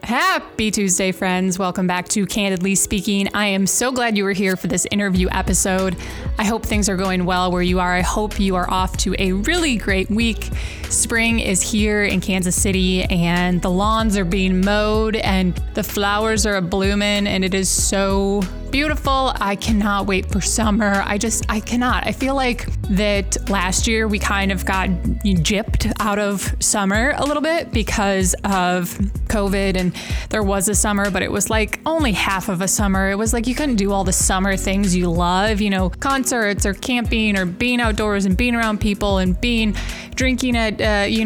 Happy Tuesday, friends. Welcome back to Candidly Speaking. I am so glad you were here for this interview episode. I hope things are going well where you are. I hope you are off to a really great week. Spring is here in Kansas City and the lawns are being mowed and the flowers are blooming and it is so beautiful. I cannot wait for summer. I cannot. I feel like that last year we kind of got gypped out of summer a little bit because of COVID, and there was a summer, but it was like only half of a summer. It was like you couldn't do all the summer things you love, concerts or camping or being outdoors and being around people and drinking at,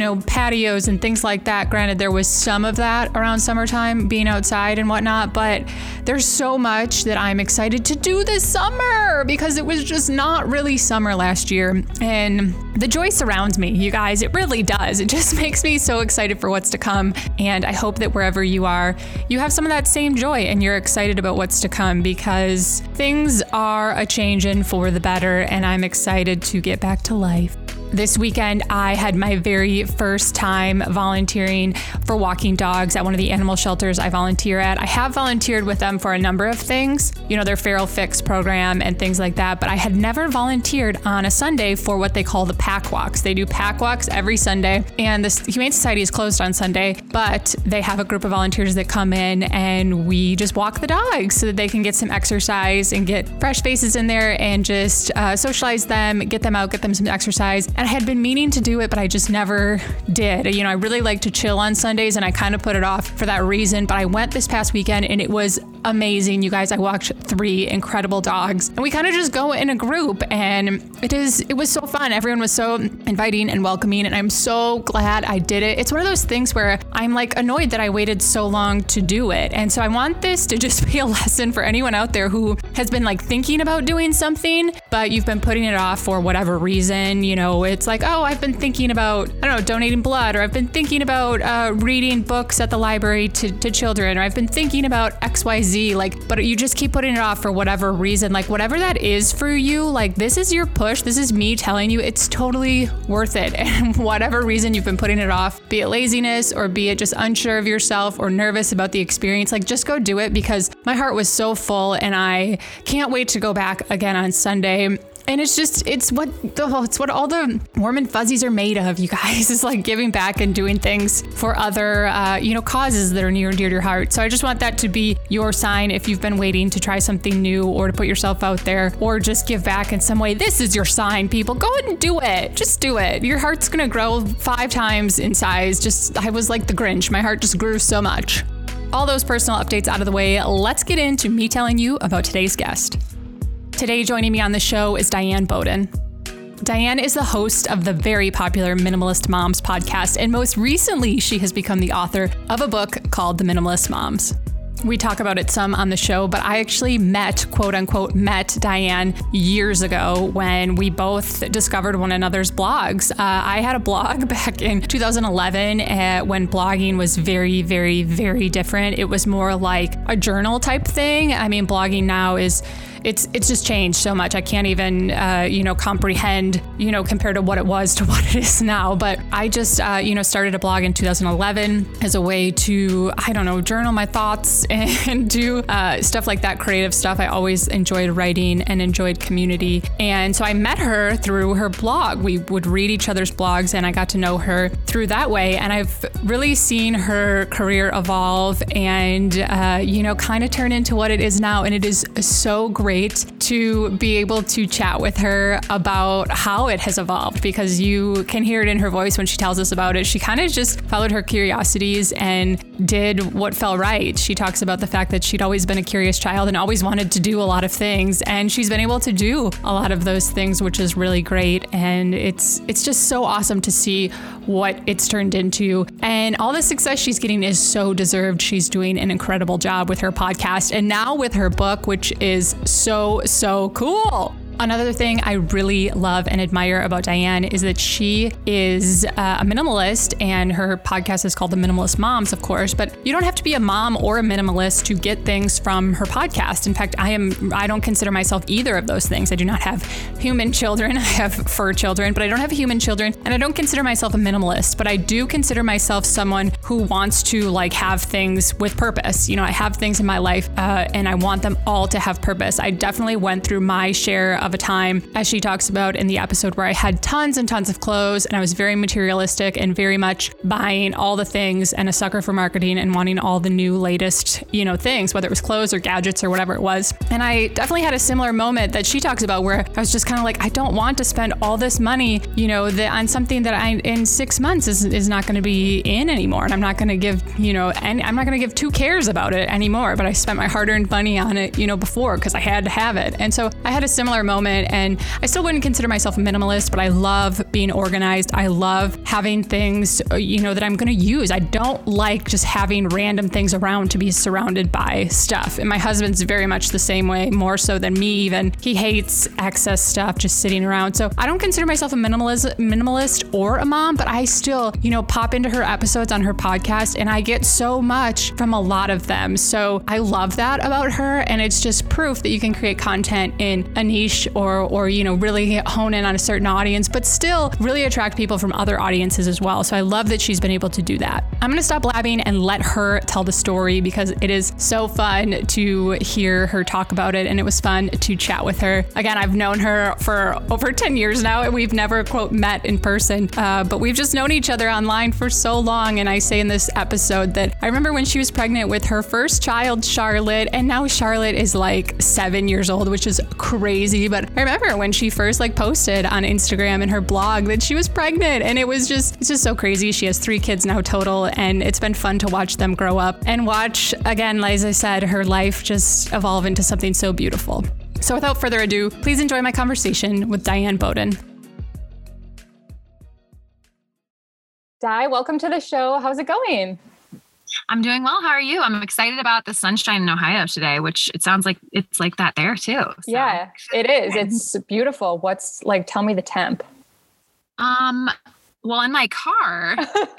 patios and things like that. Granted, there was some of that around summertime, being outside and whatnot, but there's so much that I'm excited to do this summer because it was just not really summer last year. And the joy surrounds me, you guys. It really does. It just makes me so excited for what's to come. And I hope that wherever you are, you have some of that same joy and you're excited about what's to come because things are a changing for the better and I'm excited to get back to life. This weekend, I had my very first time volunteering for walking dogs at one of the animal shelters I volunteer at. I have volunteered with them for a number of things, their Feral Fix program and things like that, but I had never volunteered on a Sunday for what they call the pack walks. They do pack walks every Sunday, and the Humane Society is closed on Sunday, but they have a group of volunteers that come in and we just walk the dogs so that they can get some exercise and get fresh faces in there and just socialize them, get them out, get them some exercise. And I had been meaning to do it, but I just never did. I really like to chill on Sundays and I kind of put it off for that reason, but I went this past weekend and it was amazing. You guys, I walked 3 incredible dogs and we kind of just go in a group and it was so fun. Everyone was so inviting and welcoming and I'm so glad I did it. It's one of those things where I'm like annoyed that I waited so long to do it. And so I want this to just be a lesson for anyone out there who has been like thinking about doing something, but you've been putting it off for whatever reason. It's like, oh, I've been thinking about, donating blood, or I've been thinking about reading books at the library to children, or I've been thinking about XYZ, but you just keep putting it off for whatever reason, whatever that is for you, this is your push. This is me telling you it's totally worth it. And whatever reason you've been putting it off, be it laziness or be it just unsure of yourself or nervous about the experience, just go do it because my heart was so full and I can't wait to go back again on Sunday. And it's what all the warm and fuzzies are made of, you guys, is giving back and doing things for other, causes that are near and dear to your heart. So I just want that to be your sign if you've been waiting to try something new or to put yourself out there or just give back in some way. This is your sign, people. Go ahead and do it. Just do it. Your heart's going to grow 5 times in size. I was like the Grinch. My heart just grew so much. All those personal updates out of the way, let's get into me telling you about today's guest. Today, joining me on the show is Diane Bowden. Diane is the host of the very popular Minimalist Moms podcast, and most recently, she has become the author of a book called The Minimalist Moms. We talk about it some on the show, but I actually quote unquote, met Diane years ago when we both discovered one another's blogs. I had a blog back in 2011 when blogging was very, very, very different. It was more like a journal type thing. I mean, blogging now it's just changed so much. I can't even, comprehend, compared to what it was to what it is now. But I just, started a blog in 2011 as a way to, journal my thoughts and do stuff like that, creative stuff. I always enjoyed writing and enjoyed community. And so I met her through her blog. We would read each other's blogs and I got to know her through that way. And I've really seen her career evolve and, kind of turn into what it is now. And it is so great to be able to chat with her about how it has evolved because you can hear it in her voice when she tells us about it. She kind of just followed her curiosities and did what felt right. She talks about the fact that she'd always been a curious child and always wanted to do a lot of things. And she's been able to do a lot of those things, which is really great. And it's just so awesome to see what it's turned into. And all the success she's getting is so deserved. She's doing an incredible job with her podcast and now with her book, which is so cool. Another thing I really love and admire about Diane is that she is a minimalist, and her podcast is called The Minimalist Moms, of course, but you don't have to be a mom or a minimalist to get things from her podcast. In fact, I don't consider myself either of those things. I do not have human children. I have fur children, but I don't have human children, and I don't consider myself a minimalist, but I do consider myself someone who wants to like have things with purpose. You know, I have things in my life and I want them all to have purpose. I definitely went through my share of a time, as she talks about in the episode, where I had tons and tons of clothes and I was very materialistic and very much buying all the things and a sucker for marketing and wanting all the new latest, you know, things, whether it was clothes or gadgets or whatever it was. And I definitely had a similar moment that she talks about where I was just kind of like, I don't want to spend all this money, you know, on something that in 6 months is not going to be in anymore. And I'm not going to give, you know, and I'm not going to give 2 cares about it anymore. But I spent my hard-earned money on it, you know, before because I had to have it. And so I had a similar moment, and I still wouldn't consider myself a minimalist, but I love being organized. I love having things, you know, that I'm going to use. I don't like just having random things around to be surrounded by stuff. And my husband's very much the same way, more so than me even. He hates excess stuff just sitting around. So I don't consider myself a minimalist or a mom, but I still, you know, pop into her episodes on her podcast and I get so much from a lot of them. So I love that about her. And it's just proof that you can create content in a niche or, you know, really hone in on a certain audience, but still really attract people from other audiences as well. So I love that she's been able to do that. I'm going to stop blabbing and let her tell the story because it is so fun to hear her talk about it. And it was fun to chat with her. Again, I've known her for over 10 years now and we've never, quote, met in person, but we've just known each other online for so long. And I say in this episode that I remember when she was pregnant with her first child, Charlotte, and now Charlotte is like 7 years old, which is crazy. But I remember when she first like posted on Instagram and her blog that she was pregnant, and it's just so crazy. She has 3 kids now total, and it's been fun to watch them grow up and watch, again, as I said, her life just evolve into something so beautiful. So without further ado, please enjoy my conversation with Diane Bowden. Di, welcome to the show. How's it going? I'm doing well. How are you? I'm excited about the sunshine in Ohio today, which it sounds like it's like that there too. So. Yeah, it is. It's beautiful. What's like, tell me the temp. Well, in my car,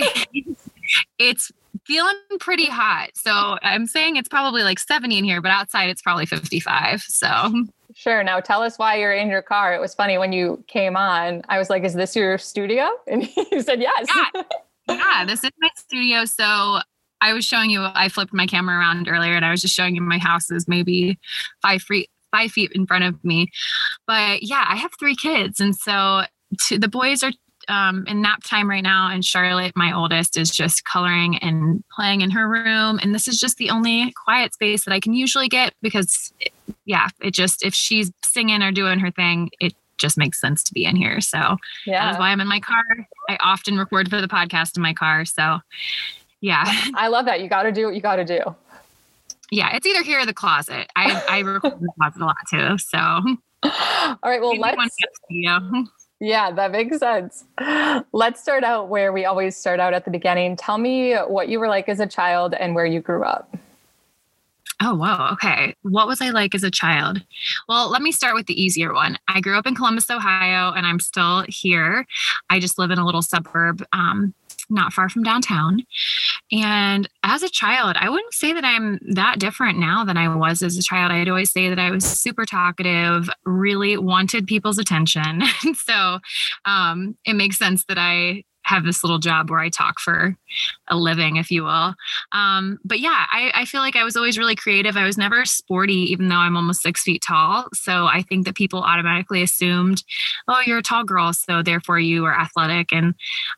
it's feeling pretty hot. So I'm saying it's probably like 70 in here, but outside it's probably 55. So sure. Now tell us why you're in your car. It was funny when you came on, I was like, is this your studio? And you said, yes. Yeah, this is my studio. So I was showing you, I flipped my camera around earlier and I was just showing you my house is maybe 5 feet in front of me. But yeah, I have 3 kids. And so the boys are in nap time right now. And Charlotte, my oldest, is just coloring and playing in her room. And this is just the only quiet space that I can usually get because if she's singing or doing her thing, it just makes sense to be in here. So that is why I'm in my car. I often record for the podcast in my car. So yeah. I love that. You got to do what you got to do. Yeah. It's either here or the closet. I record in the closet a lot too. So. All right. Well, yeah, that makes sense. Let's start out where we always start out at the beginning. Tell me what you were like as a child and where you grew up. Oh, wow. Okay. What was I like as a child? Well, let me start with the easier one. I grew up in Columbus, Ohio, and I'm still here. I just live in a little suburb, not far from downtown. And as a child, I wouldn't say that I'm that different now than I was as a child. I'd always say that I was super talkative, really wanted people's attention. So it makes sense that I have this little job where I talk for a living, if you will. But yeah, I feel like I was always really creative. I was never sporty, even though I'm almost 6 feet tall. So I think that people automatically assumed, oh, you're a tall girl, so therefore you are athletic. And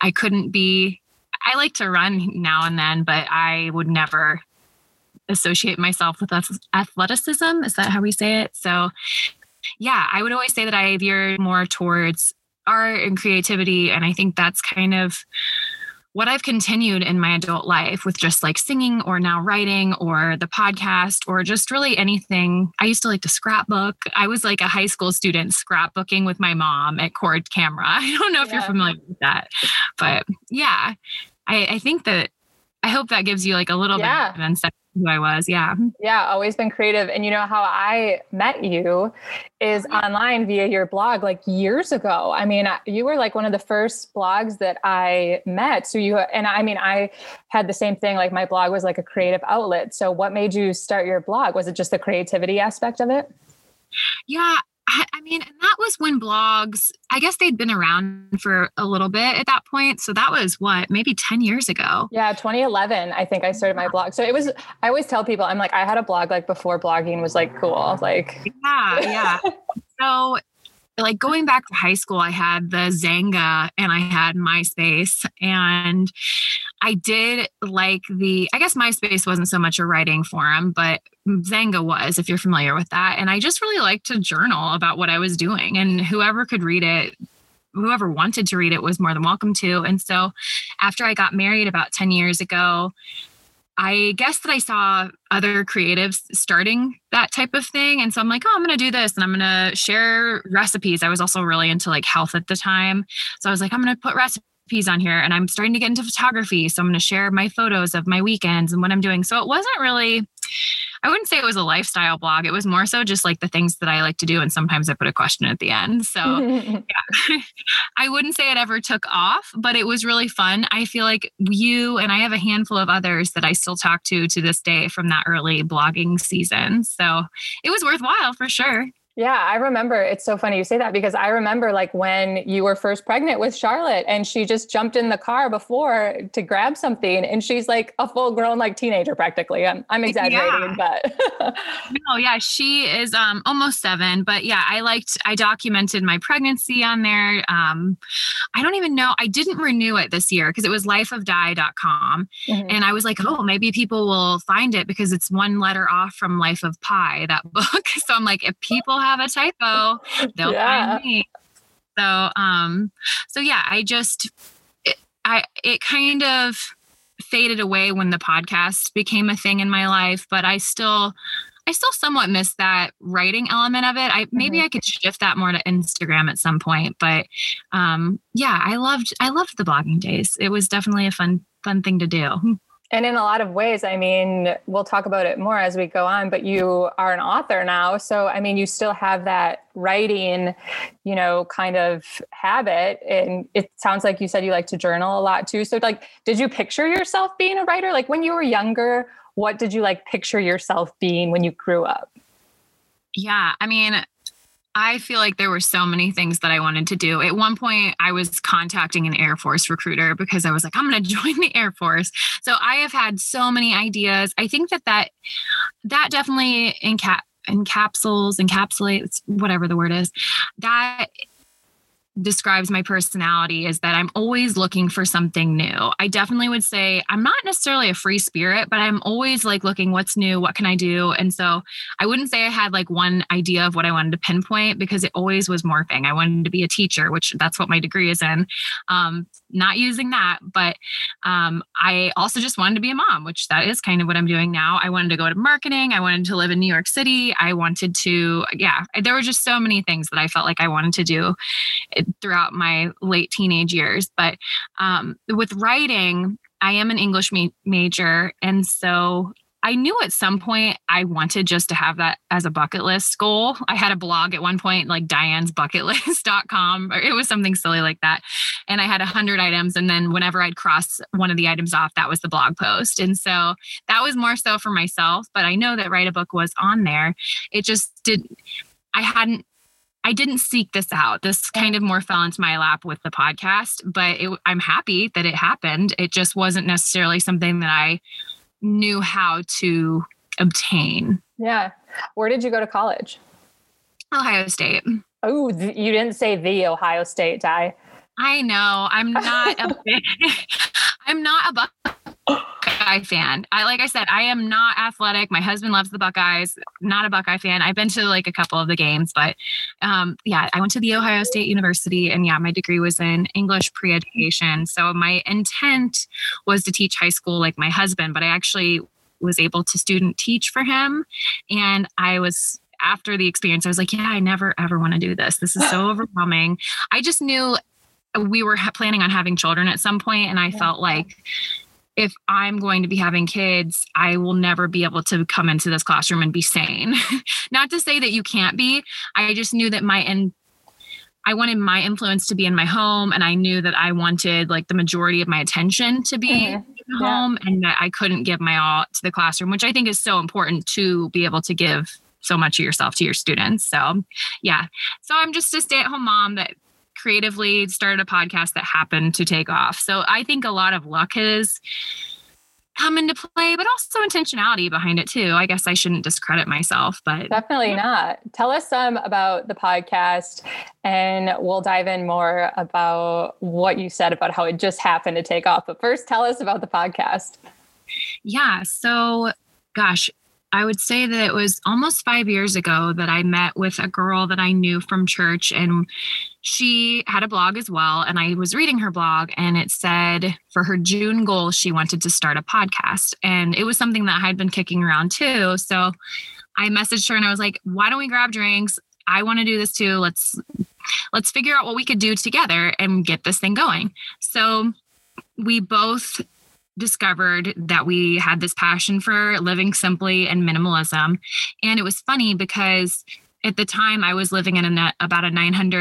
I like to run now and then, but I would never associate myself with athleticism. Is that how we say it? So yeah, I would always say that I veered more towards art and creativity. And I think that's kind of what I've continued in my adult life with just like singing or now writing or the podcast or just really anything. I used to like to scrapbook. I was like a high school student scrapbooking with my mom at Cord Camera. I don't know if you're familiar with that, but yeah, I think that I hope that gives you like a little bit of insight who I was. Yeah. Yeah. Always been creative. And you know how I met you is online via your blog like years ago. I mean, you were like one of the first blogs that I met. So I had the same thing. Like my blog was like a creative outlet. So what made you start your blog? Was it just the creativity aspect of it? Yeah. I mean, and that was when blogs, I guess they'd been around for a little bit at that point. So that was maybe 10 years ago. Yeah. 2011, I think I started my blog. So I always tell people, I'm like, I had a blog like before blogging was like cool. Like, yeah. So like going back to high school, I had the Xanga and I had MySpace, and I did like I guess MySpace wasn't so much a writing forum, but Xanga was, if you're familiar with that. And I just really liked to journal about what I was doing, and whoever could read it, whoever wanted to read it was more than welcome to. And so after I got married about 10 years ago, I guess that I saw other creatives starting that type of thing. And so I'm like, oh, I'm going to do this and I'm going to share recipes. I was also really into like health at the time. So I was like, I'm going to put recipes on here, and I'm starting to get into photography. So I'm going to share my photos of my weekends and what I'm doing. So it wasn't really, I wouldn't say it was a lifestyle blog. It was more so just like the things that I like to do. And sometimes I put a question at the end. So yeah, I wouldn't say it ever took off, but it was really fun. I feel like you and I have a handful of others that I still talk to this day from that early blogging season. So it was worthwhile for sure. Yeah, I remember. It's so funny you say that, because I remember like when you were first pregnant with Charlotte and she just jumped in the car before to grab something, and she's like a full grown like teenager practically. I'm exaggerating, but no, yeah, she is almost 7, but yeah, I documented my pregnancy on there. I don't even know. I didn't renew it this year because it was lifeofdi.com. Mm-hmm. And I was like, oh, maybe people will find it because it's one letter off from Life of Pi, that book. So I'm like, if people have a typo, they'll find me. So yeah, it kind of faded away when the podcast became a thing in my life, but I still somewhat miss that writing element of it. Maybe I could shift that more to Instagram at some point, but yeah, I loved the blogging days. It was definitely a fun thing to do. And in a lot of ways, I mean, we'll talk about it more as we go on, but you are an author now. So, I mean, you still have that writing, kind of habit. And it sounds like you said you like to journal a lot too. So like, did you picture yourself being a writer? Like when you were younger, what did you like picture yourself being when you grew up? Yeah. I mean, I feel like there were so many things that I wanted to do. At one point, I was contacting an Air Force recruiter because I was like, I'm going to join the Air Force. So I have had so many ideas. I think that definitely encapsulates, whatever the word is, that describes my personality, is that I'm always looking for something new. I definitely would say I'm not necessarily a free spirit, but I'm always like looking what's new, what can I do? And so I wouldn't say I had like one idea of what I wanted to pinpoint, because it always was morphing. I wanted to be a teacher, which that's what my degree is in. Not using that, but I also just wanted to be a mom, which that is kind of what I'm doing now. I wanted to go to marketing. I wanted to live in New York City. I wanted to, there were just so many things that I felt like I wanted to do throughout my late teenage years. But with writing, I am an English major. And so I knew at some point I wanted just to have that as a bucket list goal. I had a blog at one point, like dianesbucketlist.com, or it was something silly like that. And I had 100 items. And then whenever I'd cross one of the items off, that was the blog post. And so that was more so for myself, but I know that Write a Book was on there. It just I didn't seek this out. This kind of more fell into my lap with the podcast, but I'm happy that it happened. It just wasn't necessarily something that I knew how to obtain. Yeah. Where did you go to college? Ohio State. Oh, you didn't say the Ohio State, Di. I know. I'm not a Buckeye fan. Like I said, I am not athletic. My husband loves the Buckeyes. Not a Buckeye fan. I've been to like a couple of the games, but I went to the Ohio State University, and my degree was in English pre-education. So my intent was to teach high school like my husband, but I actually was able to student teach for him. And after the experience, I was like, I never, ever want to do this. This is so overwhelming. I just knew we were planning on having children at some point, and I felt like if I'm going to be having kids, I will never be able to come into this classroom and be sane. Not to say that you can't be. I just knew that I wanted my influence to be in my home, and I knew that I wanted like the majority of my attention to be in the home, and that I couldn't give my all to the classroom, which I think is so important to be able to give so much of yourself to your students. So yeah. So I'm just a stay-at-home mom that creatively started a podcast that happened to take off. So I think a lot of luck has come into play, but also intentionality behind it too. I guess I shouldn't discredit myself, but definitely not. Tell us some about the podcast, and we'll dive in more about what you said about how it just happened to take off. But first, tell us about the podcast. Yeah. So gosh, I would say that it was almost 5 years ago that I met with a girl that I knew from church, and she had a blog as well. And I was reading her blog, and it said for her June goal, she wanted to start a podcast. And it was something that I'd been kicking around too. So I messaged her and I was like, why don't we grab drinks? I want to do this too. Let's figure out what we could do together and get this thing going. So we both discovered that we had this passion for living simply and minimalism. And it was funny because at the time I was living in about a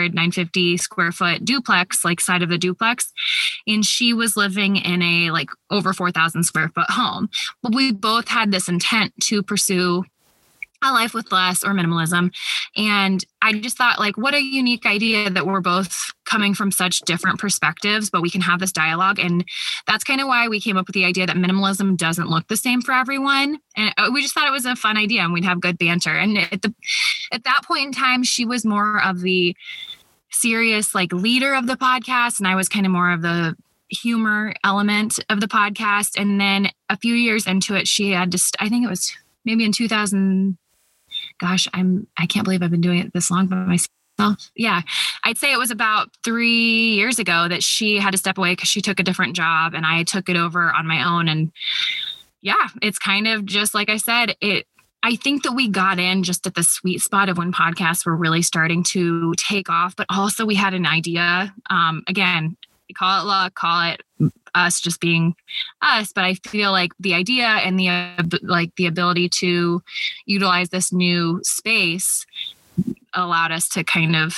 950 square foot duplex, like side of the duplex. And she was living in a like over 4,000 square foot home. But we both had this intent to pursue a life with less or minimalism. And I just thought, like, what a unique idea that we're both coming from such different perspectives, but we can have this dialogue. And that's kind of why we came up with the idea that minimalism doesn't look the same for everyone. And we just thought it was a fun idea and we'd have good banter. And at that point in time, she was more of the serious, like, leader of the podcast. And I was kind of more of the humor element of the podcast. And then a few years into it, she had just, I think it was maybe in 2000, gosh, I can't believe I've been doing it this long by myself. Yeah. I'd say it was about 3 years ago that she had to step away because she took a different job and I took it over on my own. And yeah, it's kind of just like I said, I think that we got in just at the sweet spot of when podcasts were really starting to take off, but also we had an idea. Again, call it luck, call it us just being us. But I feel like the idea and the ability to utilize this new space allowed us to kind of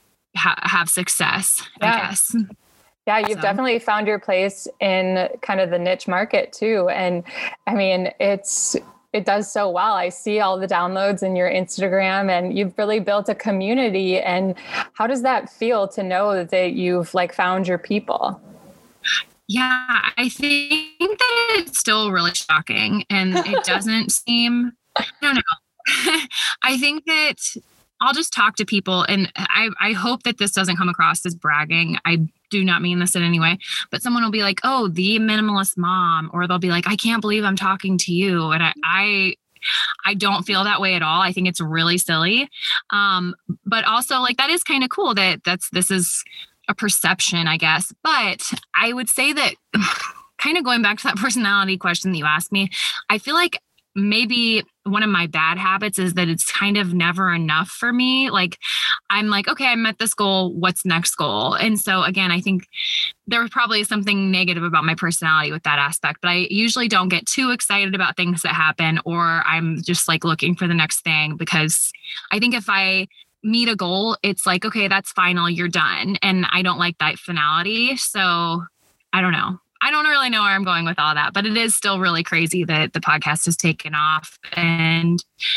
have success, I guess. Yeah, you've definitely found your place in kind of the niche market too. And I mean, it does so well. I see all the downloads in your Instagram, and you've really built a community. And how does that feel to know that you've like found your people? Yeah, I think that it's still really shocking, and it doesn't seem, I don't know. I think that I'll just talk to people, and I hope that this doesn't come across as bragging. I do not mean this in any way, but someone will be like, oh, the minimalist mom, or they'll be like, I can't believe I'm talking to you. And I don't feel that way at all. I think it's really silly. But also, like, that is kind of cool that this is a perception, I guess. But I would say that kind of going back to that personality question that you asked me, I feel like maybe one of my bad habits is that it's kind of never enough for me. Like, I'm like, okay, I met this goal. What's next goal? And so again, I think there was probably something negative about my personality with that aspect, but I usually don't get too excited about things that happen, or I'm just like looking for the next thing, because I think if I meet a goal, it's like, okay, that's final, you're done. And I don't like that finality. So I don't know. I don't really know where I'm going with all that, but it is still really crazy that the podcast has taken off. And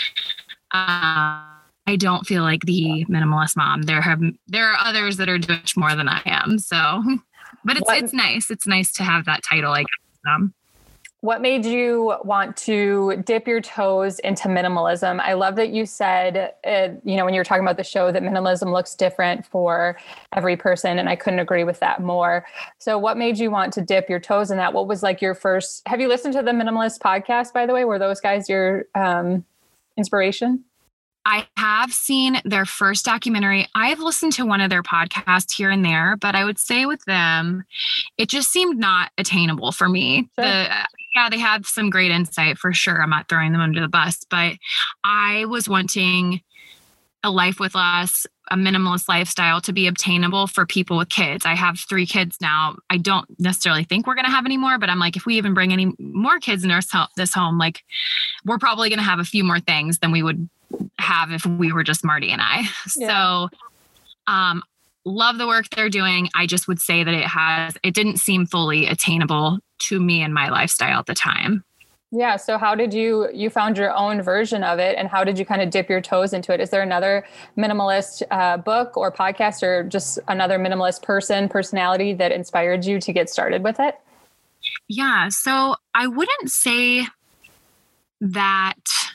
I don't feel like the minimalist mom. There are others that are doing much more than I am. So, but it's nice. It's nice to have that title, I guess. What made you want to dip your toes into minimalism? I love that you said, when you were talking about the show, that minimalism looks different for every person. And I couldn't agree with that more. So what made you want to dip your toes in that? What was like your first, have you listened to the Minimalist podcast, by the way? Were those guys your inspiration? I have seen their first documentary. I've listened to one of their podcasts here and there, but I would say with them, it just seemed not attainable for me. Sure. They have some great insight for sure. I'm not throwing them under the bus, but I was wanting a life with less, a minimalist lifestyle to be obtainable for people with kids. I have 3 kids now. I don't necessarily think we're going to have any more, but I'm like, if we even bring any more kids in this home, like we're probably going to have a few more things than we would have if we were just Marty and I. Yeah. So, love the work they're doing. I just would say that it didn't seem fully attainable to me and my lifestyle at the time. Yeah. So how did you found your own version of it, and how did you kind of dip your toes into it? Is there another minimalist book or podcast, or just another minimalist personality that inspired you to get started with it? Yeah. So I wouldn't say that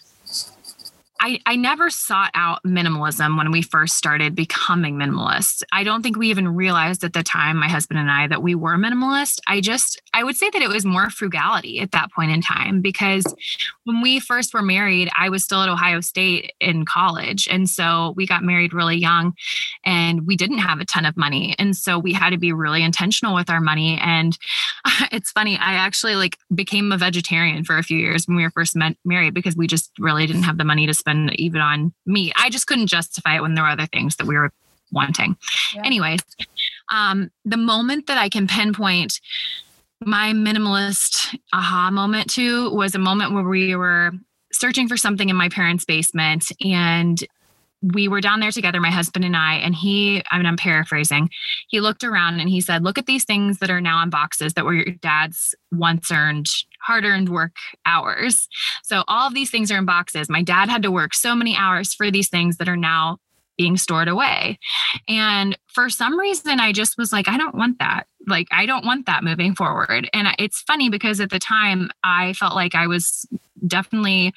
I never sought out minimalism when we first started becoming minimalists. I don't think we even realized at the time, my husband and I, that we were minimalist. I would say that it was more frugality at that point in time, because when we first were married, I was still at Ohio State in college. And so we got married really young and we didn't have a ton of money. And so we had to be really intentional with our money. And it's funny, I actually became a vegetarian for a few years when we were first married, because we just really didn't have the money to spend even on meat. I just couldn't justify it when there were other things that we were wanting. Yeah. Anyways, the moment that I can pinpoint my minimalist aha moment to was a moment where we were searching for something in my parents' basement, and we were down there together, my husband and I, and I'm paraphrasing. He looked around and he said, "Look at these things that are now in boxes that were your dad's once earned, hard-earned work hours. So all of these things are in boxes. My dad had to work so many hours for these things that are now being stored away." And for some reason, I just was like, I don't want that. I don't want that moving forward. And it's funny because at the time I felt like I was definitely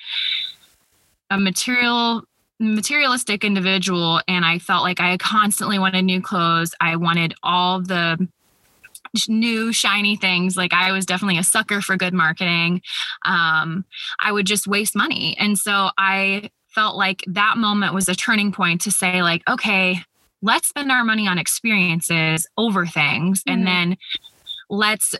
a materialistic individual. And I felt like I constantly wanted new clothes. I wanted all the new shiny things. I was definitely a sucker for good marketing. I would just waste money. And so I felt like that moment was a turning point to say okay, let's spend our money on experiences over things. Mm-hmm. And then let's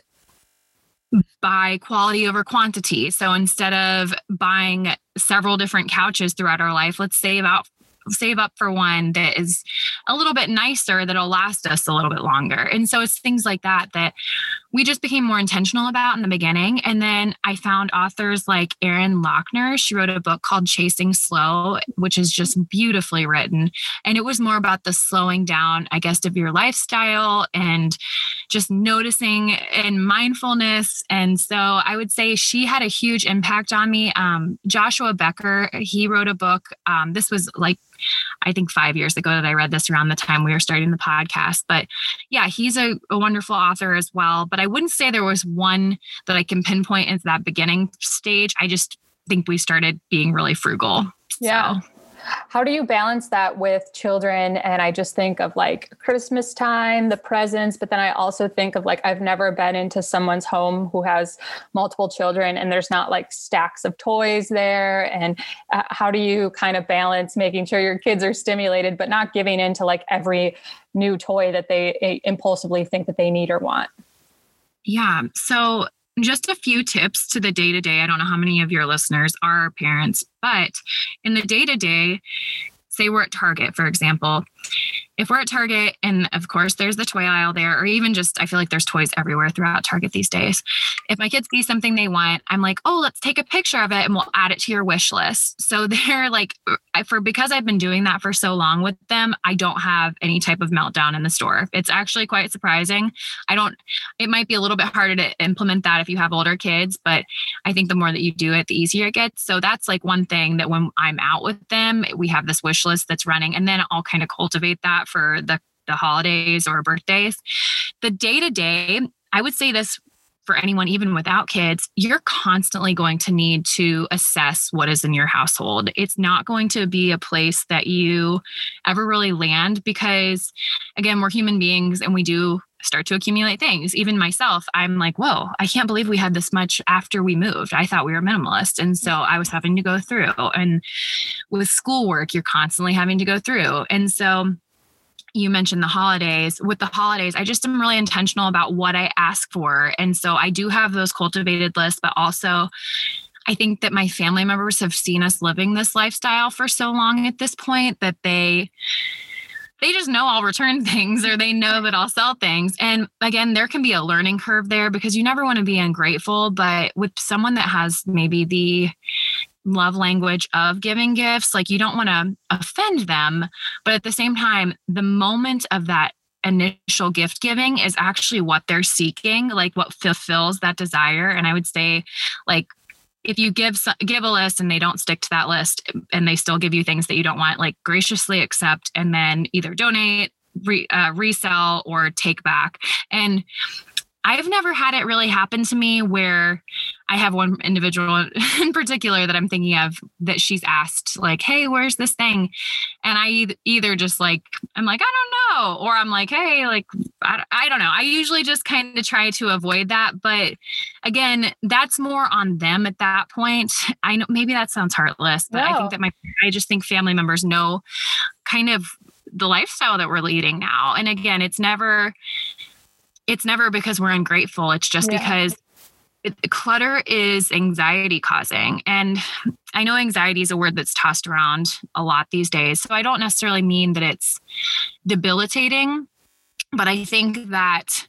buy quality over quantity. So instead of buying several different couches throughout our life, let's save up for one that is a little bit nicer, that'll last us a little bit longer. And so it's things like that we just became more intentional about in the beginning. And then I found authors like Erin Lochner. She wrote a book called Chasing Slow, which is just beautifully written. And it was more about the slowing down, I guess, of your lifestyle and just noticing and mindfulness. And so I would say she had a huge impact on me. Joshua Becker, he wrote a book. This was I think 5 years ago that I read this, around the time we were starting the podcast. But yeah, he's a wonderful author as well. But I wouldn't say there was one that I can pinpoint into that beginning stage. I just think we started being really frugal. Yeah. So. How do you balance that with children? And I just think of Christmas time, the presents, but then I also think of I've never been into someone's home who has multiple children and there's not stacks of toys there. And how do you kind of balance making sure your kids are stimulated, but not giving into every new toy that they impulsively think that they need or want? Yeah. So just a few tips to the day-to-day. I don't know how many of your listeners are parents, but in the day-to-day, say we're at Target, for example. If we're at Target and of course there's the toy aisle there, or even just, I feel like there's toys everywhere throughout Target these days. If my kids see something they want, I'm like, oh, let's take a picture of it and we'll add it to your wish list. So they're because I've been doing that for so long with them, I don't have any type of meltdown in the store. It's actually quite surprising. It might be a little bit harder to implement that if you have older kids, but I think the more that you do it, the easier it gets. So that's one thing that when I'm out with them, we have this wish list that's running, and then I'll kind of cultivate that for the holidays or birthdays. The day-to-day, I would say this for anyone, even without kids, you're constantly going to need to assess what is in your household. It's not going to be a place that you ever really land because, again, we're human beings and we do start to accumulate things. Even myself, I'm like, whoa, I can't believe we had this much after we moved. I thought we were minimalist. And so I was having to go through. And with schoolwork, you're constantly having to go through. And so you mentioned the holidays. With the holidays, I just am really intentional about what I ask for. And so I do have those cultivated lists, but also I think that my family members have seen us living this lifestyle for so long at this point that they they just know I'll return things, or they know that I'll sell things. And again, there can be a learning curve there because you never want to be ungrateful, but with someone that has maybe the love language of giving gifts, like you don't want to offend them, but at the same time, the moment of that initial gift giving is actually what they're seeking, like what fulfills that desire. And I would say, like, if you give a list and they don't stick to that list and they still give you things that you don't want, like graciously accept and then either donate, resell, or take back. And I've never had it really happen to me where I have one individual in particular that I'm thinking of that she's asked, like, hey, where's this thing? And I either just like, I'm like, I don't know. Or I'm like, hey, like, I don't know. I usually just kind of try to avoid that. But again, that's more on them at that point. I know maybe that sounds heartless, but I think that I just think family members know kind of the lifestyle that we're leading now. And again, it's never because we're ungrateful. It's just because clutter is anxiety causing. And I know anxiety is a word that's tossed around a lot these days. So I don't necessarily mean that it's debilitating, but I think that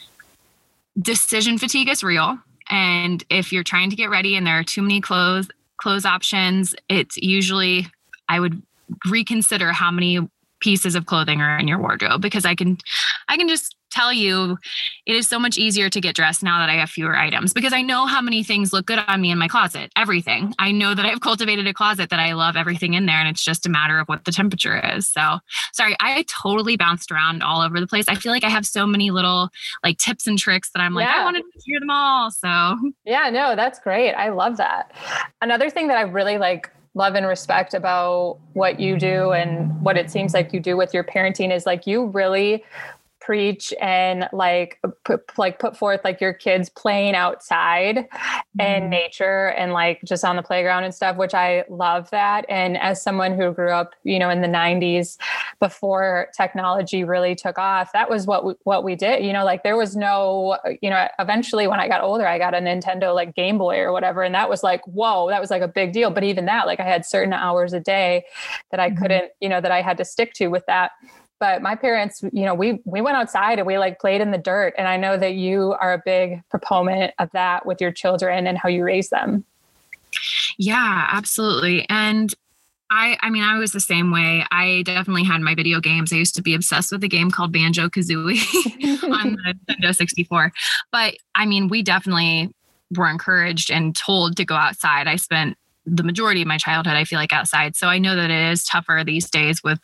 decision fatigue is real. And if you're trying to get ready and there are too many clothes options, it's usually, I would reconsider how many pieces of clothing are in your wardrobe, because I can just tell you it is so much easier to get dressed now that I have fewer items, because I know how many things look good on me in my closet. Everything. I know that I've cultivated a closet that I love everything in there, and it's just a matter of what the temperature is. So sorry, I totally bounced around all over the place. I feel like I have so many little like tips and tricks that I'm like, I wanted to hear them all. So yeah, no, that's great. I love that. Another thing that I really love and respect about what you do and what it seems like you do with your parenting is like you really preach and put forth like your kids playing outside in nature and like just on the playground and stuff, which I love that. And as someone who grew up, in the 90s before technology really took off, that was what we did, like there was no, eventually when I got older, I got a Nintendo like Game Boy or whatever. And that was like, whoa, that was like a big deal. But even that, like I had certain hours a day that I couldn't, that I had to stick to with that. But my parents, we went outside and we like played in the dirt. And I know that you are a big proponent of that with your children and how you raise them. Yeah, absolutely. And I was the same way. I definitely had my video games. I used to be obsessed with a game called Banjo-Kazooie on the Nintendo 64. But we definitely were encouraged and told to go outside. I spent the majority of my childhood, I feel like, outside. So I know that it is tougher these days with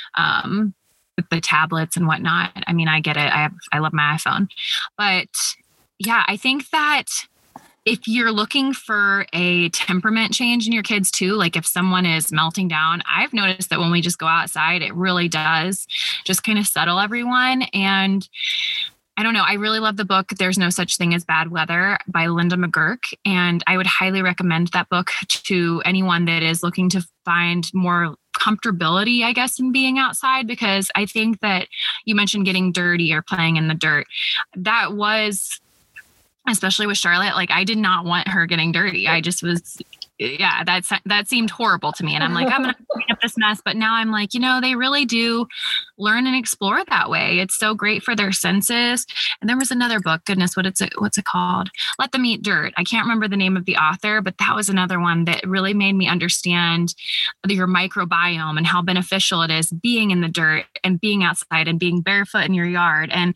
the tablets and whatnot. I get it. I love my iPhone. But yeah, I think that if you're looking for a temperament change in your kids too, like if someone is melting down, I've noticed that when we just go outside, it really does just kind of settle everyone. And I don't know. I really love the book, There's No Such Thing as Bad Weather by Linda McGurk. And I would highly recommend that book to anyone that is looking to find more comfortability, I guess, in being outside, because I think that you mentioned getting dirty or playing in the dirt. That was, especially with Charlotte, like I did not want her getting dirty. I just was, that seemed horrible to me. And I'm like, I'm going to clean up this mess. But now I'm like, they really do learn and explore that way. It's so great for their senses. And there was another book, goodness, what's it called? Let Them Eat Dirt. I can't remember the name of the author, but that was another one that really made me understand your microbiome and how beneficial it is being in the dirt and being outside and being barefoot in your yard. And,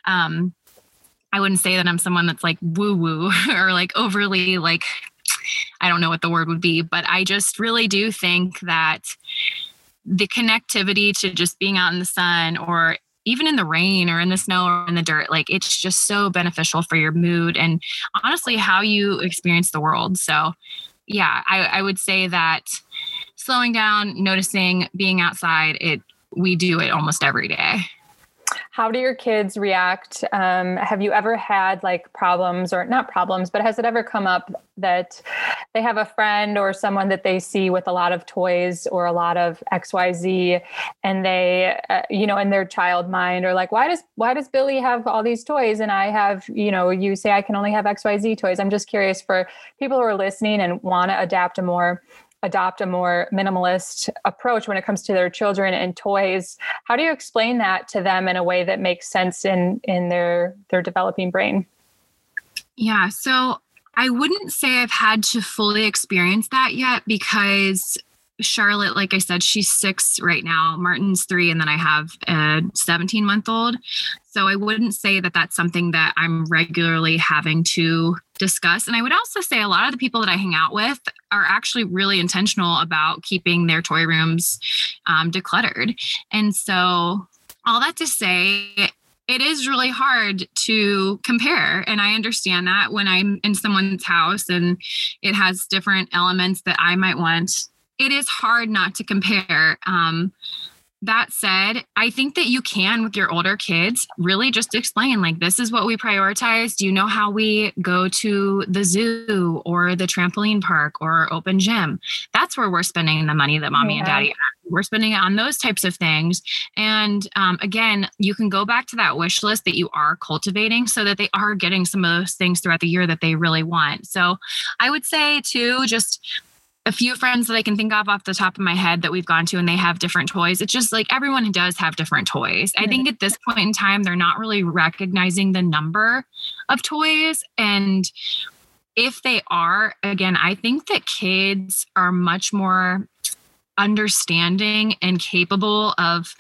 I wouldn't say that I'm someone that's like woo-woo or like overly like, I don't know what the word would be, but I just really do think that the connectivity to just being out in the sun or even in the rain or in the snow or in the dirt, like it's just so beneficial for your mood and honestly how you experience the world. So yeah, I would say that slowing down, noticing, being outside, we do it almost every day. How do your kids react? Have you ever had like problems, or not problems, but has it ever come up that they have a friend or someone that they see with a lot of toys or a lot of XYZ, and they, in their child mind are like, why does Billy have all these toys and I have, you say I can only have XYZ toys? I'm just curious for people who are listening and want to adapt a more adopt a more minimalist approach when it comes to their children and toys. How do you explain that to them in a way that makes sense in their developing brain? Yeah. So I wouldn't say I've had to fully experience that yet, because Charlotte, like I said, she's 6 right now. Martin's 3. And then I have a 17-month-old. So I wouldn't say that that's something that I'm regularly having to discuss. And I would also say a lot of the people that I hang out with are actually really intentional about keeping their toy rooms decluttered. And so all that to say, it is really hard to compare. And I understand that when I'm in someone's house and it has different elements that I might want, it is hard not to compare. That said, I think that you can, with your older kids, really just explain, like, this is what we prioritize. Do you know how we go to the zoo or the trampoline park or open gym? That's where we're spending the money that mommy and daddy have. We're spending it on those types of things. And again, you can go back to that wish list that you are cultivating so that they are getting some of those things throughout the year that they really want. So I would say too, just a few friends that I can think of off the top of my head that we've gone to and they have different toys. It's just like everyone does have different toys. I think at this point in time, they're not really recognizing the number of toys. And if they are, again, I think that kids are much more understanding and capable of,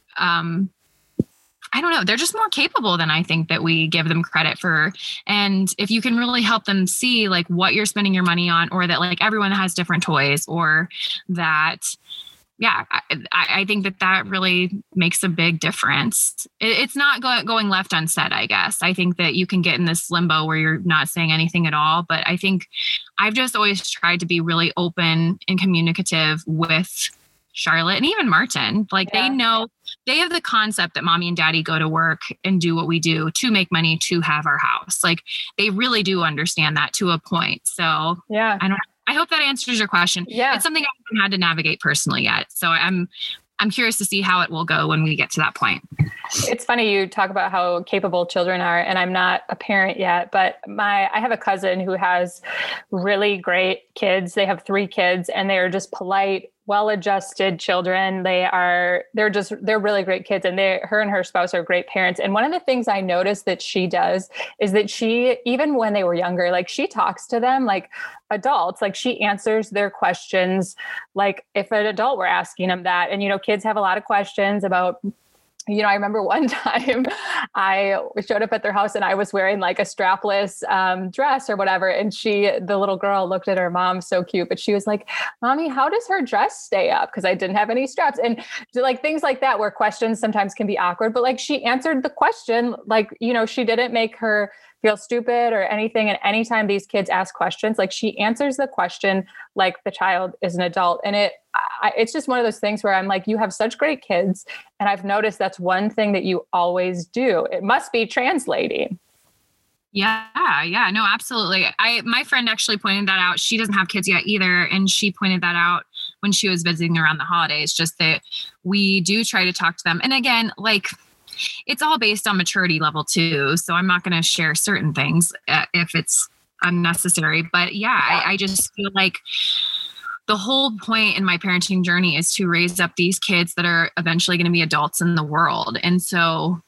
I don't know, they're just more capable than I think that we give them credit for. And if you can really help them see like what you're spending your money on, or that like everyone has different toys, or that, yeah, I think that really makes a big difference. It's not going left unsaid, I guess. I think that you can get in this limbo where you're not saying anything at all. But I think I've just always tried to be really open and communicative with Charlotte and even Martin. Like they know, they have the concept that mommy and daddy go to work and do what we do to make money to have our house. Like they really do understand that to a point. So I hope that answers your question. Yeah. It's something I haven't had to navigate personally yet. So I'm curious to see how it will go when we get to that point. It's funny you talk about how capable children are, and I'm not a parent yet, but I have a cousin who has really great kids. They have 3 kids and they are just polite, well-adjusted children. They're really great kids, and her and her spouse are great parents. And one of the things I noticed that she does is that she, even when they were younger, like she talks to them like adults, like she answers their questions. Like if an adult were asking them that, and, kids have a lot of questions about, I remember one time I showed up at their house and I was wearing like a strapless dress or whatever. And the little girl looked at her mom, so cute, but she was like, "Mommy, how does her dress stay up?" Because I didn't have any straps. And like things like that, where questions sometimes can be awkward, but like she answered the question, like, she didn't make her feel stupid or anything. And anytime these kids ask questions, like she answers the question like the child is an adult. And it's just one of those things where I'm like, you have such great kids. And I've noticed that's one thing that you always do. It must be translating. Yeah, no, absolutely. My friend actually pointed that out. She doesn't have kids yet either. And she pointed that out when she was visiting around the holidays, just that we do try to talk to them. And again, like, it's all based on maturity level too. So I'm not going to share certain things if it's unnecessary. But I just feel like the whole point in my parenting journey is to raise up these kids that are eventually going to be adults in the world. And so,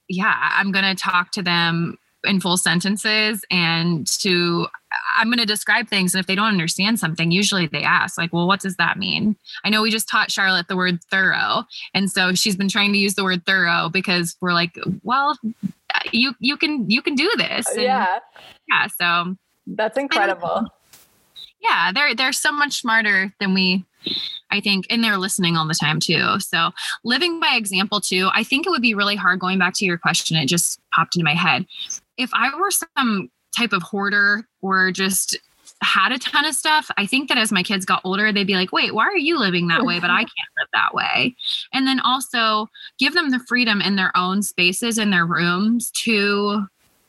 I'm going to talk to them in full sentences, and I'm going to describe things. And if they don't understand something, usually they ask like, well, what does that mean? I know we just taught Charlotte the word thorough. And so she's been trying to use the word thorough because we're like, well, you can do this. And so that's incredible. They're so much smarter than we, I think, and they're listening all the time too. So living by example too, I think it would be really hard. Going back to your question, it just popped into my head. If I were some type of hoarder or just had a ton of stuff, I think that as my kids got older, they'd be like, wait, why are you living that way? But I can't live that way. And then also give them the freedom in their own spaces, in their rooms, to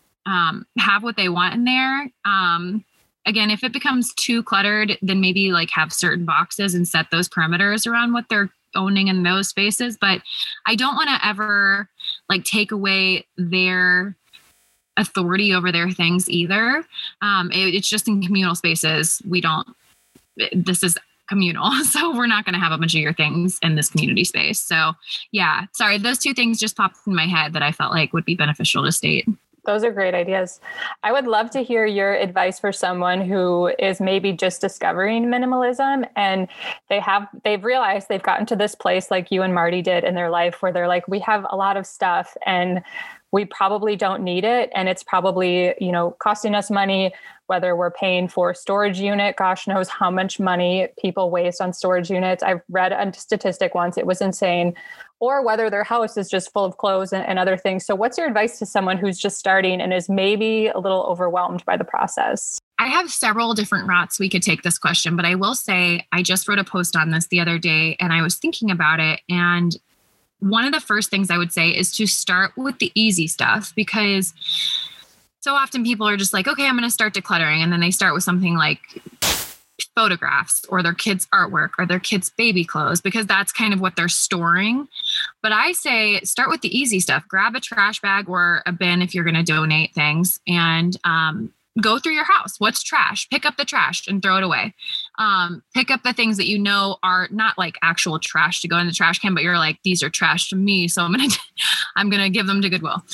have what they want in there. Again, if it becomes too cluttered, then maybe like have certain boxes and set those perimeters around what they're owning in those spaces. But I don't want to ever like take away their authority over their things either. It's just in communal spaces. This is communal. So we're not going to have a bunch of your things in this community space. So yeah, sorry, those two things just popped in my head that I felt like would be beneficial to state. Those are great ideas. I would love to hear your advice for someone who is maybe just discovering minimalism and they've realized they've gotten to this place like you and Marty did in their life where they're like, we have a lot of stuff and we probably don't need it. And it's probably, costing us money, whether we're paying for a storage unit, gosh knows how much money people waste on storage units. I've read a statistic once, it was insane. Or whether their house is just full of clothes and other things. So what's your advice to someone who's just starting and is maybe a little overwhelmed by the process? I have several different routes we could take this question, but I will say I just wrote a post on this the other day and I was thinking about it. And one of the first things I would say is to start with the easy stuff, because so often people are just like, okay, I'm going to start decluttering. And then they start with something like photographs or their kids' artwork or their kids' baby clothes, because that's kind of what they're storing. But I say start with the easy stuff. Grab a trash bag or a bin if you're going to donate things, and go through your house. What's trash? Pick up the trash and throw it away. Pick up the things that you know are not like actual trash to go in the trash can, but you're like, these are trash to me, so I'm gonna give them to Goodwill.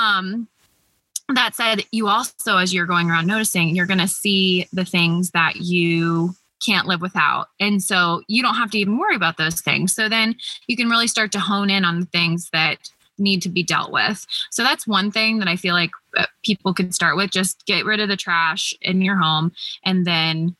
That said, you also, as you're going around noticing, you're going to see the things that you can't live without. And so you don't have to even worry about those things. So then you can really start to hone in on the things that need to be dealt with. So that's one thing that I feel like people could start with. Just get rid of the trash in your home, and then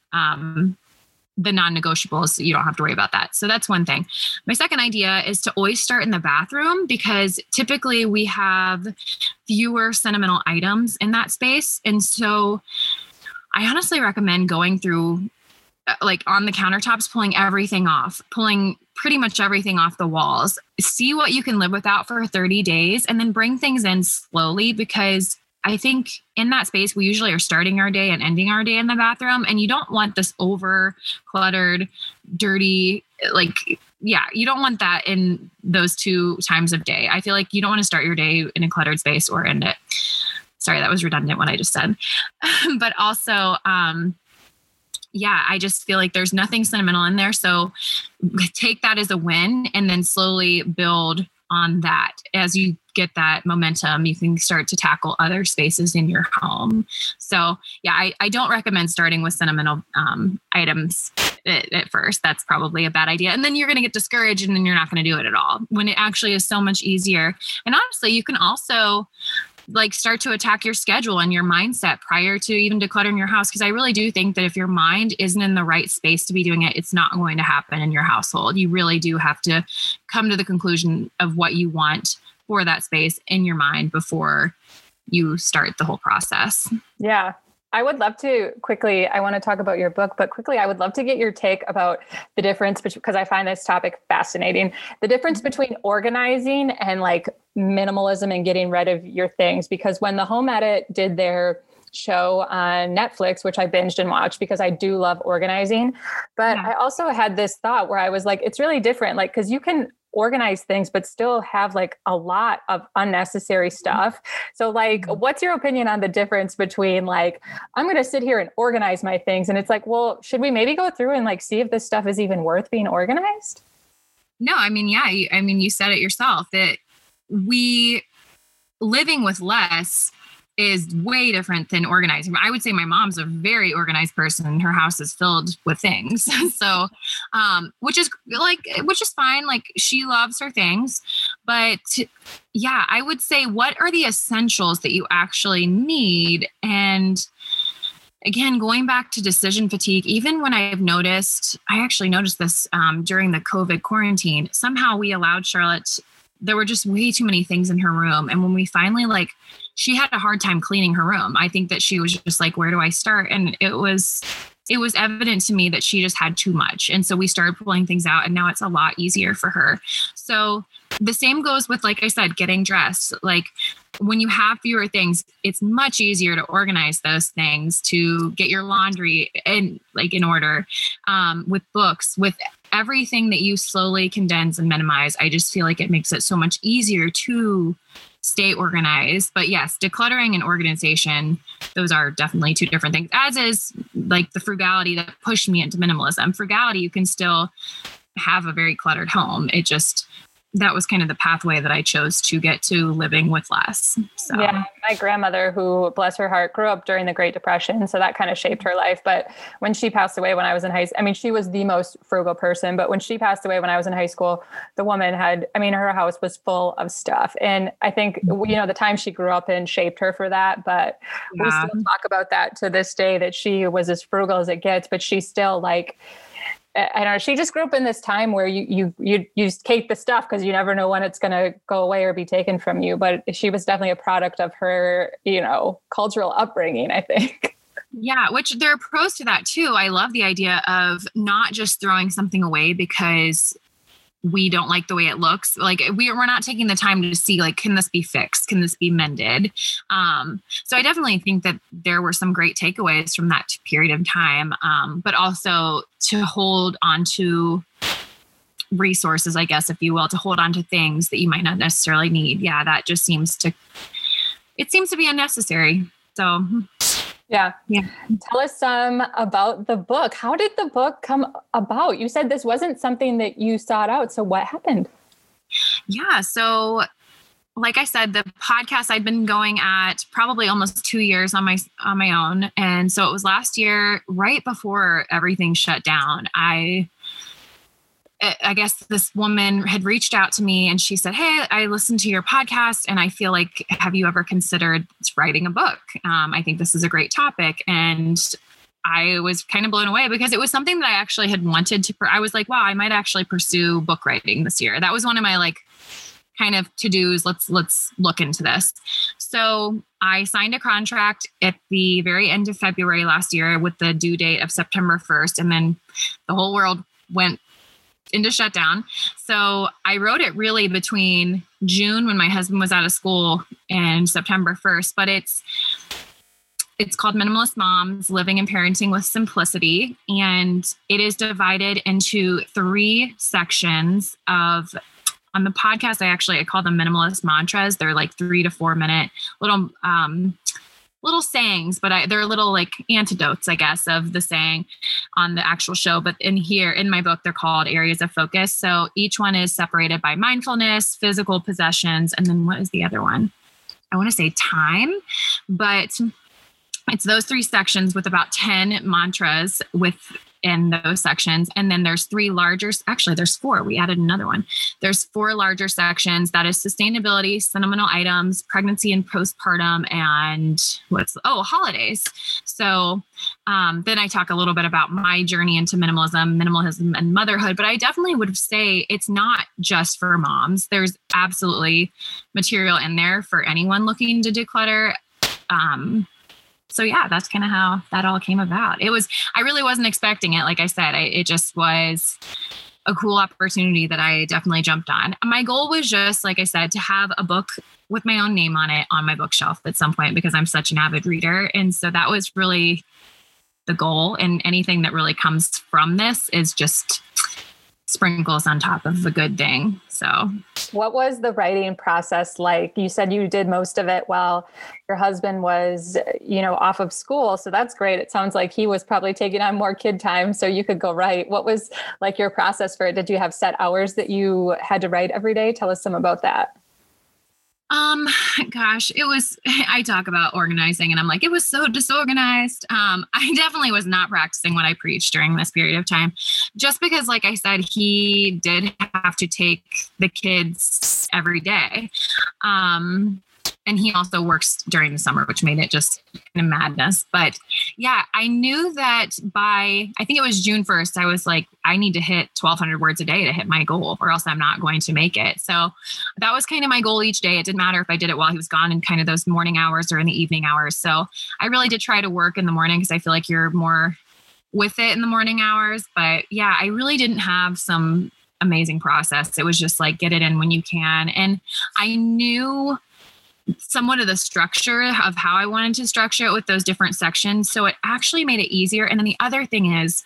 the non-negotiables, you don't have to worry about that. So that's one thing. My second idea is to always start in the bathroom, because typically we have fewer sentimental items in that space. And so I honestly recommend going through like on the countertops, pulling everything off, pulling pretty much everything off the walls, see what you can live without for 30 days, and then bring things in slowly, because I think in that space, we usually are starting our day and ending our day in the bathroom, and you don't want this over cluttered, dirty, you don't want that in those 2 times of day. I feel like you don't want to start your day in a cluttered space or end it. Sorry, that was redundant what I just said. But also, I just feel like there's nothing sentimental in there. So take that as a win and then slowly build on that. As you get that momentum, you can start to tackle other spaces in your home. So I don't recommend starting with sentimental items at first. That's probably a bad idea. And then you're going to get discouraged and then you're not going to do it at all, when it actually is so much easier. And honestly, you can also start to attack your schedule and your mindset prior to even decluttering your house. Because I really do think that if your mind isn't in the right space to be doing it, it's not going to happen in your household. You really do have to come to the conclusion of what you want for that space in your mind before you start the whole process. Yeah. I would love to quickly, I want to talk about your book, but quickly, I would love to get your take about the difference, because I find this topic fascinating, the difference between organizing and minimalism and getting rid of your things. Because when The Home Edit did their show on Netflix, which I binged and watched because I do love organizing, but I also had this thought where I was like, it's really different, because you can organize things, but still have a lot of unnecessary stuff. So what's your opinion on the difference between I'm going to sit here and organize my things? And it's well, should we maybe go through and see if this stuff is even worth being organized? No, you said it yourself, that living with less is way different than organizing. I would say my mom's a very organized person. Her house is filled with things. So, which is fine. She loves her things, but I would say, what are the essentials that you actually need? And again, going back to decision fatigue, even when I actually noticed this during the COVID quarantine, somehow we allowed Charlotte, there were just way too many things in her room. And when we finally she had a hard time cleaning her room. I think that she was just where do I start? And it was evident to me that she just had too much. And so we started pulling things out, and now it's a lot easier for her. So the same goes with, like I said, getting dressed. When you have fewer things, it's much easier to organize those things, to get your laundry in order, with books, with everything that you slowly condense and minimize, I just feel like it makes it so much easier to stay organized. But yes, decluttering and organization, those are definitely two different things, as is like the frugality that pushed me into minimalism. Frugality, you can still have a very cluttered home. That was kind of the pathway that I chose to get to living with less. So. Yeah, my grandmother, who, bless her heart, grew up during the Great Depression. So that kind of shaped her life. But when she passed away when I was in high school, I mean, she was the most frugal person. But when she passed away when I was in high school, the woman her house was full of stuff. And I think, the time she grew up in shaped her for that. But we still talk about that to this day, that she was as frugal as it gets, but she's still like, I don't know. She just grew up in this time where you just keep the stuff because you never know when it's going to go away or be taken from you. But she was definitely a product of her, cultural upbringing, I think. Yeah, which there are pros to that too. I love the idea of not just throwing something away because we don't like the way it looks. Like we're not taking the time to see, like, can this be fixed? Can this be mended? So I definitely think that there were some great takeaways from that period of time. But also to hold on to resources, I guess, if you will, to hold on to things that you might not necessarily need. Yeah, that just seems to be unnecessary. So Yeah. Tell us some about the book. How did the book come about? You said this wasn't something that you sought out. So what happened? Yeah. So like I said, the podcast I'd been going at probably almost 2 years on my own. And so it was last year, right before everything shut down. I guess this woman had reached out to me and she said, "Hey, I listened to your podcast and I feel like, have you ever considered writing a book? I think this is a great topic." And I was kind of blown away because it was something that I actually had wanted to, I was like, wow, I might actually pursue book writing this year. That was one of my like kind of to-dos. Let's look into this. So I signed a contract at the very end of February last year with the due date of September 1st. And then the whole world went into shutdown. So I wrote it really between June when my husband was out of school and September 1st, but it's called Minimalist Moms: Living and Parenting with Simplicity. And it is divided into 3 sections of, on the podcast, I call them minimalist mantras. They're like 3 to 4 minute little sayings, but they're little like antidotes, I guess, of the saying on the actual show. But in my book, they're called areas of focus. So each one is separated by mindfulness, physical possessions, and then what is the other one? I want to say time, but it's those 3 sections with about 10 mantras in those sections. And then there's 3 larger, actually there's 4, we added another one. There's 4 larger sections. That is sustainability, sentimental items, pregnancy and postpartum, and holidays. So then I talk a little bit about my journey into minimalism and motherhood, but I definitely would say it's not just for moms. There's absolutely material in there for anyone looking to declutter. So yeah, that's kind of how that all came about. I really wasn't expecting it. Like I said, it just was a cool opportunity that I definitely jumped on. My goal was just, like I said, to have a book with my own name on it on my bookshelf at some point, because I'm such an avid reader. And so that was really the goal. And anything that really comes from this is just sprinkles on top of a good thing. So what was the writing process like? You said you did most of it while your husband was, off of school. So that's great. It sounds like he was probably taking on more kid time so you could go write. What was like your process for it? Did you have set hours that you had to write every day? Tell us some about that. Gosh, I talk about organizing and I'm like, it was so disorganized. I definitely was not practicing what I preached during this period of time, just because, like I said, he did have to take the kids every day. And he also works during the summer, which made it just kind of madness. But yeah, I knew that I think it was June 1st, I was like, I need to hit 1,200 words a day to hit my goal, or else I'm not going to make it. So that was kind of my goal each day. It didn't matter if I did it while he was gone in kind of those morning hours or in the evening hours. So I really did try to work in the morning because I feel like you're more with it in the morning hours. But yeah, I really didn't have some amazing process. It was just like, get it in when you can. And I knew somewhat of the structure of how I wanted to structure it with those different sections. So it actually made it easier. And then the other thing is,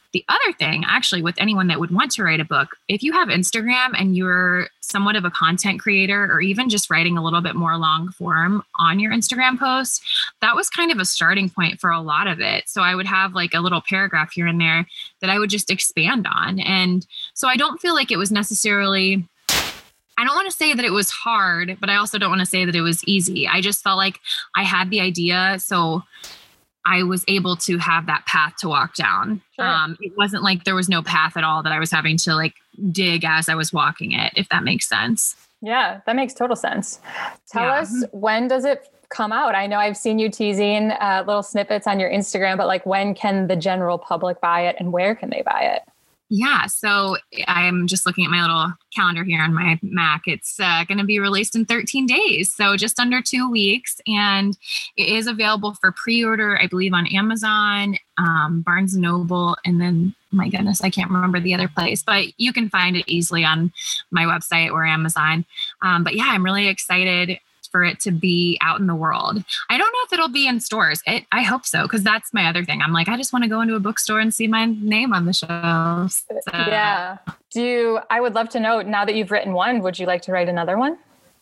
the other thing, actually, with anyone that would want to write a book, if you have Instagram and you're somewhat of a content creator, or even just writing a little bit more long form on your Instagram post, that was kind of a starting point for a lot of it. So I would have like a little paragraph here and there that I would just expand on. And so I don't feel like it was necessarily, I don't want to say that it was hard, but I also don't want to say that it was easy. I just felt like I had the idea. So I was able to have that path to walk down. Sure. It wasn't like there was no path at all that I was having to like dig as I was walking it, if that makes sense. Yeah, that makes total sense. Tell us, when does it come out? I know I've seen you teasing little snippets on your Instagram, but like, when can the general public buy it and where can they buy it? Yeah, so I'm just looking at my little calendar here on my Mac. It's going to be released in 13 days, so just under 2 weeks. And it is available for pre-order, I believe, on Amazon, Barnes & Noble, and then, my goodness, I can't remember the other place. But you can find it easily on my website or Amazon. But yeah, I'm really excited for it to be out in the world. I don't know if it'll be in stores. I hope so, because that's my other thing. I'm like, I just want to go into a bookstore and see my name on the shelves. So. Yeah. I would love to know, now that you've written one, would you like to write another one?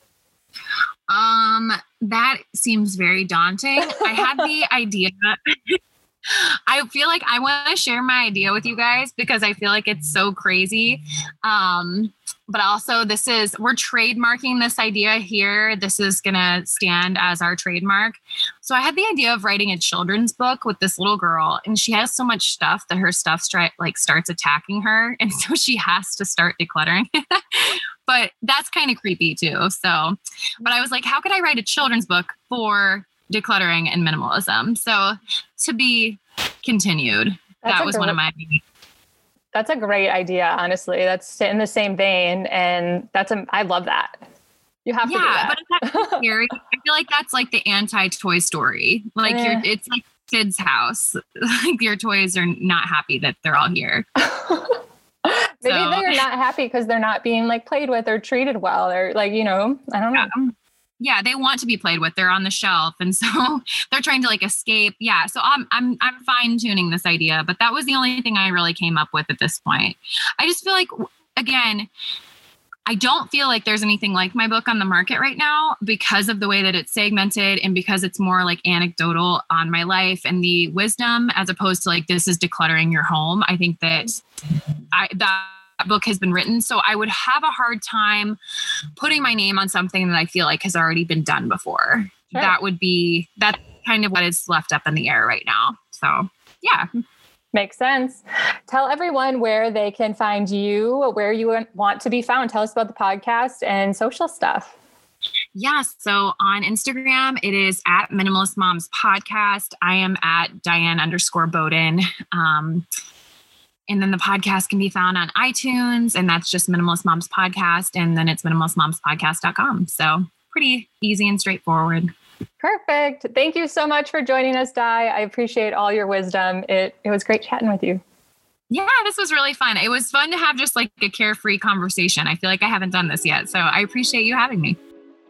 That seems very daunting. I had the idea. I feel like I want to share my idea with you guys because I feel like it's so crazy. But also we're trademarking this idea here. This is going to stand as our trademark. So I had the idea of writing a children's book with this little girl, and she has so much stuff that her stuff starts attacking her. And so she has to start decluttering. But that's kind of creepy too. So, but I was like, how could I write a children's book for decluttering and minimalism? So to be continued. That was one of my ideas. That's a great idea, honestly. That's in the same vein. And I love that. You have to do that. But it's not scary. I feel like that's like the anti-Toy Story. Like it's like kid's house. Like your toys are not happy that they're all here. Maybe they're not happy because they're not being like played with or treated well, or like, I don't know. Yeah, they want to be played with. They're on the shelf, and so they're trying to like escape. Yeah, so I'm fine tuning this idea, but that was the only thing I really came up with at this point. I just feel like, again, I don't feel like there's anything like my book on the market right now because of the way that it's segmented and because it's more like anecdotal on my life and the wisdom, as opposed to like, this is decluttering your home. I think that that book has been written. So I would have a hard time putting my name on something that I feel like has already been done before. Sure. That's kind of what is left up in the air right now. So yeah. Makes sense. Tell everyone where they can find you, where you want to be found. Tell us about the podcast and social stuff. Yeah. So on Instagram, it is at Minimalist Moms Podcast. I am at Diane_Bowden. And then the podcast can be found on iTunes, and that's just Minimalist Moms Podcast. And then it's minimalistmomspodcast.com. So pretty easy and straightforward. Perfect. Thank you so much for joining us, Di. I appreciate all your wisdom. It was great chatting with you. Yeah, this was really fun. It was fun to have just like a carefree conversation. I feel like I haven't done this yet. So I appreciate you having me.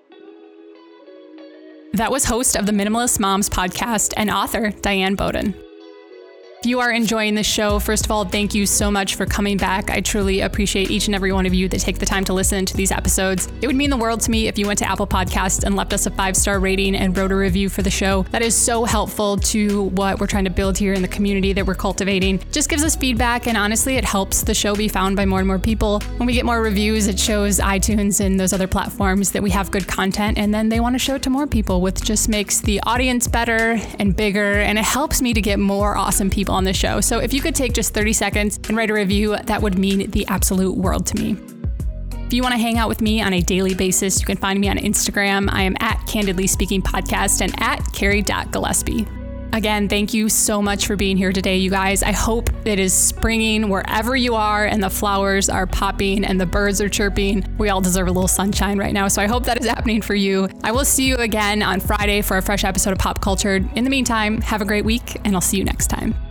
That was host of the Minimalist Moms Podcast and author, Diane Bowden. If you are enjoying this show, first of all, thank you so much for coming back. I truly appreciate each and every one of you that take the time to listen to these episodes. It would mean the world to me if you went to Apple Podcasts and left us a 5-star rating and wrote a review for the show. That is so helpful to what we're trying to build here in the community that we're cultivating. Just gives us feedback, and honestly, it helps the show be found by more and more people. When we get more reviews, it shows iTunes and those other platforms that we have good content, and then they want to show it to more people, which just makes the audience better and bigger, and it helps me to get more awesome people on the show. So if you could take just 30 seconds and write a review, that would mean the absolute world to me. If you want to hang out with me on a daily basis, you can find me on Instagram. I am at Candidly Speaking Podcast and at Carrie.Gillespie. Again, thank you so much for being here today, you guys. I hope it is springing wherever you are and the flowers are popping and the birds are chirping. We all deserve a little sunshine right now, so I hope that is happening for you. I will see you again on Friday for a fresh episode of Pop Cultured. In the meantime, have a great week, and I'll see you next time.